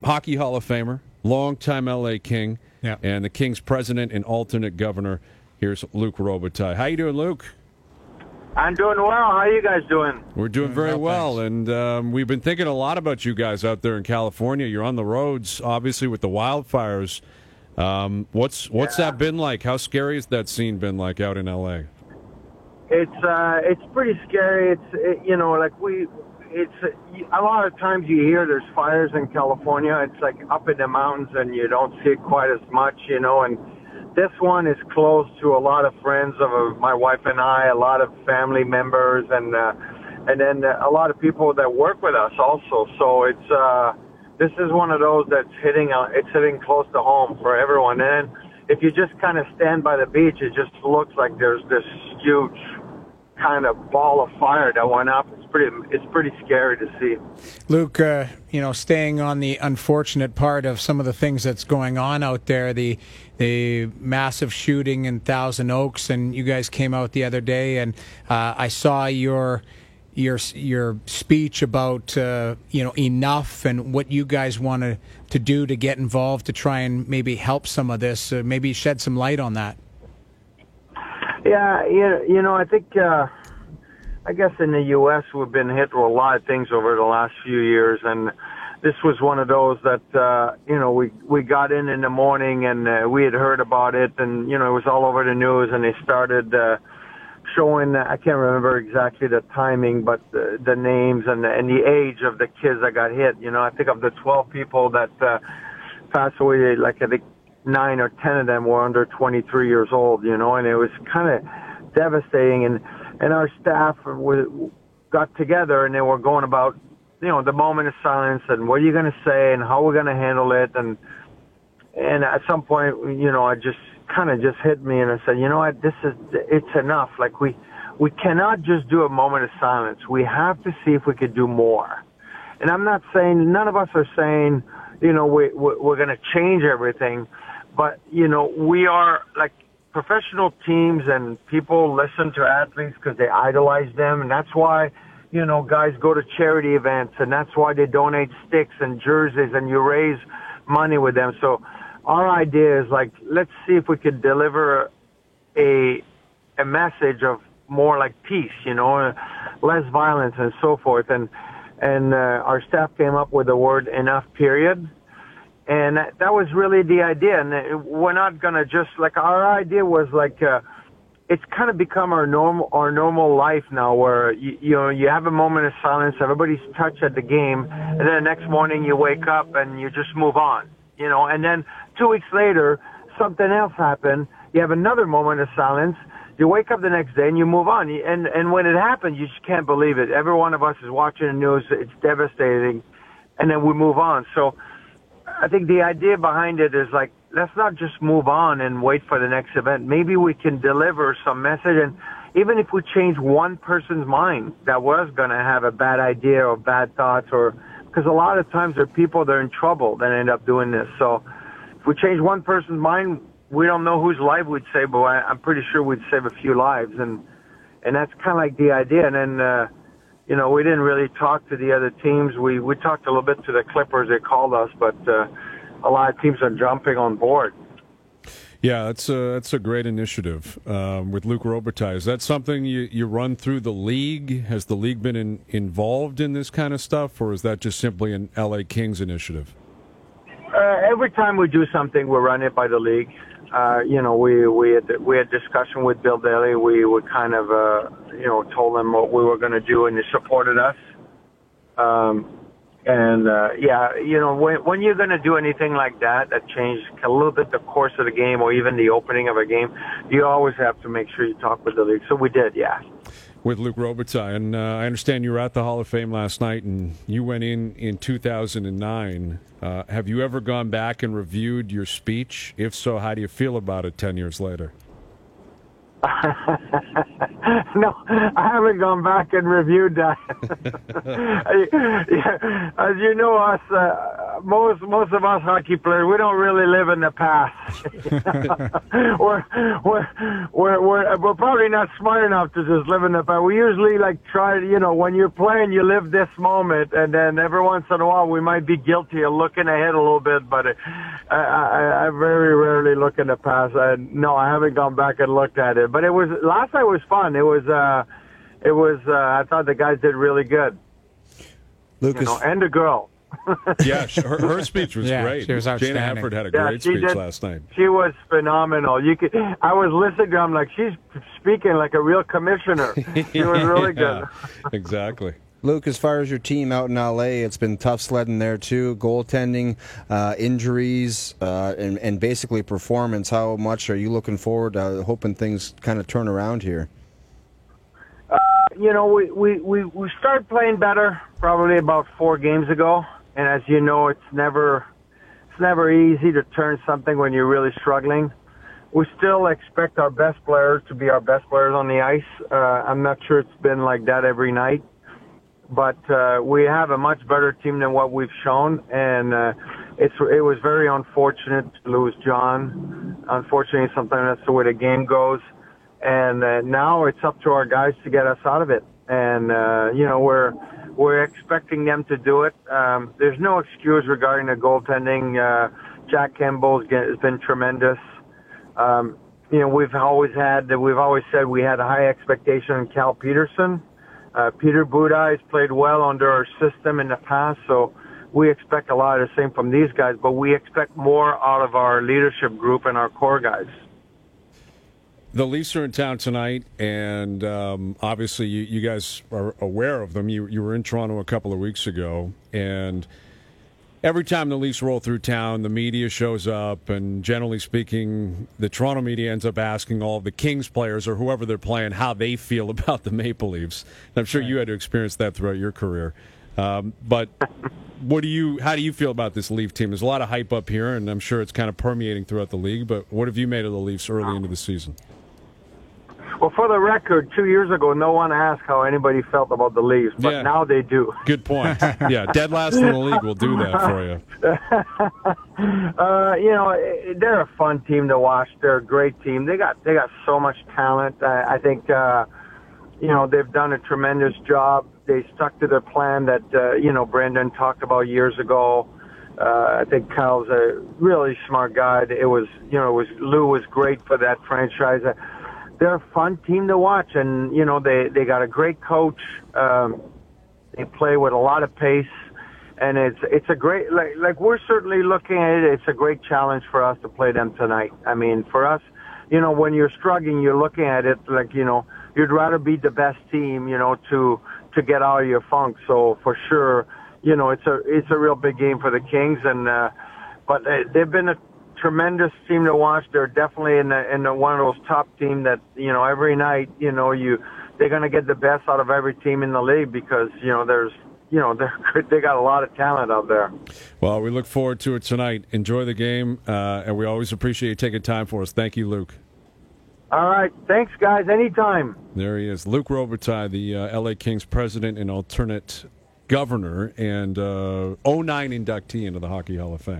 Hockey Hall of Famer, longtime LA King, and the Kings president and alternate governor. Here's Luc Robitaille. How you doing, Luc? I'm doing well. How are you guys doing? We're doing very well, and we've been thinking a lot about you guys out there in California. You're on the roads, obviously, with the wildfires. What's that been like? How scary has that scene been like out in LA? It's pretty scary. It's a lot of times you hear there's fires in California. It's like up in the mountains and you don't see it quite as much, and this one is close to a lot of friends of my wife and I, a lot of family members, and then a lot of people that work with us also. So this is one of those that's hitting close to home for everyone. And then if you just kind of stand by the beach, it just looks like there's this huge kind of ball of fire that went up. It's pretty scary to see. Luc, staying on the unfortunate part of some of the things that's going on out there, the massive shooting in Thousand Oaks, and you guys came out the other day, and I saw your speech about enough and what you guys want to do to get involved to try and maybe help some of this. Maybe shed some light on that. Yeah, I think. I guess in the U.S. we've been hit with a lot of things over the last few years, and this was one of those that, we got in the morning and we had heard about it, and, it was all over the news, and they started showing, I can't remember exactly the timing, but the names and the age of the kids that got hit. I think of the 12 people that passed away, like I think 9 or 10 of them were under 23 years old, and it was kind of devastating. And our staff got together and they were going about, the moment of silence and what are you going to say and how we're going to handle it. And at some point, I just kind of just hit me and I said, what, it's enough. Like we cannot just do a moment of silence. We have to see if we could do more. And I'm not saying, none of us are saying, we're going to change everything, but, we are like, professional teams and people listen to athletes because they idolize them, and that's why, guys go to charity events, and that's why they donate sticks and jerseys, and you raise money with them. So our idea is like, let's see if we could deliver a message of more like peace, less violence and so forth. And our staff came up with the word enough, period. And that was really the idea. And we're not going to just, like, our idea was like, it's kind of become our normal life now where, you have a moment of silence, everybody's touched at the game, and then the next morning you wake up and you just move on, and then 2 weeks later, something else happened. You have another moment of silence. You wake up the next day and you move on. And when it happens, you just can't believe it. Every one of us is watching the news. It's devastating. And then we move on. So I think the idea behind it is like, let's not just move on and wait for the next event. Maybe we can deliver some message, and even if we change one person's mind that was going to have a bad idea or bad thoughts, or because a lot of times there are people that are in trouble that end up doing this. So if we change one person's mind, we don't know whose life we'd save, but I'm pretty sure we'd save a few lives, and that's kind of like the idea. And then we didn't really talk to the other teams. We talked a little bit to the Clippers. They called us, but a lot of teams are jumping on board. Yeah, that's a great initiative with Luc Robitaille. Is that something you run through the league? Has the league been involved in this kind of stuff, or is that just simply an LA Kings initiative? Every time we do something, we run it by the league. We had discussion with Bill Daly. We would kind of, told them what we were going to do, and they supported us. When you're going to do anything like that changes a little bit the course of the game or even the opening of a game, you always have to make sure you talk with the league. So we did, yeah. With Luc Robitaille, and I understand you were at the Hall of Fame last night, and you went in 2009. Have you ever gone back and reviewed your speech? If so, how do you feel about it 10 years later? No, I haven't gone back and reviewed that. As you know, us most of us hockey players, we don't really live in the past. we're probably not smart enough to just live in the past. We usually try to, when you're playing, you live this moment, and then every once in a while we might be guilty of looking ahead a little bit, but I very rarely look in the past. No, I haven't gone back and looked at it, but last night was fun. I thought the guys did really good. Lucas, and the girl. Yeah, her speech was great. She was outstanding. Jana Hefford had a great speech last night. She was phenomenal. I was listening to her. I'm like, she's speaking like a real commissioner. She was really good. Exactly. Luke, as far as your team out in L.A., it's been tough sledding there too. Goaltending, injuries, and basically performance. How much are you looking forward to hoping things kind of turn around here? We started playing better probably about 4 games ago, and as you know, it's never easy to turn something when you're really struggling. We still expect our best players to be our best players on the ice. I'm not sure it's been like that every night, but we have a much better team than what we've shown, and it was very unfortunate to lose John. Unfortunately, sometimes that's the way the game goes. And now it's up to our guys to get us out of it. And, we're expecting them to do it. There's no excuse regarding the goaltending. Jack Campbell has been tremendous. We've always said we had a high expectation on Cal Peterson. Peter Buda has played well under our system in the past, so we expect a lot of the same from these guys, but we expect more out of our leadership group and our core guys. The Leafs are in town tonight, and obviously you guys are aware of them. You were in Toronto a couple of weeks ago, and every time the Leafs roll through town, the media shows up, and generally speaking, the Toronto media ends up asking all of the Kings players or whoever they're playing how they feel about the Maple Leafs. And I'm sure you had to experience that throughout your career. But how do you feel about this Leaf team? There's a lot of hype up here, and I'm sure it's kind of permeating throughout the league, but what have you made of the Leafs early into the season? Well, for the record, 2 years ago, no one asked how anybody felt about the Leafs, but now they do. Good point. Yeah, dead last in the league will do that for you. They're a fun team to watch. They're a great team. They got so much talent. I think they've done a tremendous job. They stuck to their plan that Brendan talked about years ago. I think Kyle's a really smart guy. Lou was great for that franchise. They're a fun team to watch, and they got a great coach. They play with a lot of pace, and it's a great we're certainly looking at it. It's a great challenge for us to play them tonight. I mean, for us, when you're struggling, you're looking at it you'd rather beat the best team, to get out of your funk. So for sure, it's a real big game for the Kings, and but they've been a tremendous team to watch. They're definitely in the one of those top teams that every night they're going to get the best out of every team in the league because they got a lot of talent out there. Well, we look forward to it tonight. Enjoy the game, and we always appreciate you taking time for us. Thank you, Luke. All right, thanks, guys. Anytime. There he is, Luc Robitaille, the LA Kings president and alternate governor, and 09 inductee into the Hockey Hall of Fame.